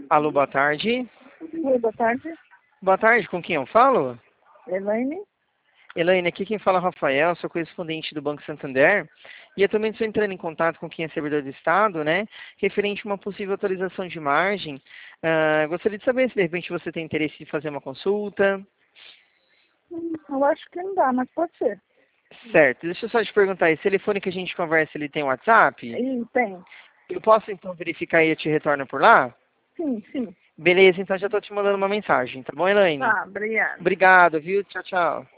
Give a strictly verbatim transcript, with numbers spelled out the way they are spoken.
Alô, boa tarde. Oi, boa tarde. Boa tarde, com quem eu falo? Elaine? Elaine, aqui quem fala é o Rafael, sou correspondente do Banco Santander. E eu também estou entrando em contato com quem é servidor do Estado, né? Referente a uma possível atualização de margem. Ah, gostaria de saber se de repente você tem interesse em fazer uma consulta. Hum, Eu acho que não dá, mas pode ser. Certo, deixa eu só te perguntar, esse telefone que a gente conversa, ele tem WhatsApp? E tem. Eu posso então verificar e eu te retorno por lá? Sim, sim. Beleza, então já estou te mandando uma mensagem, tá bom, Elaine? Tá, obrigada. Obrigado, viu? Tchau, tchau.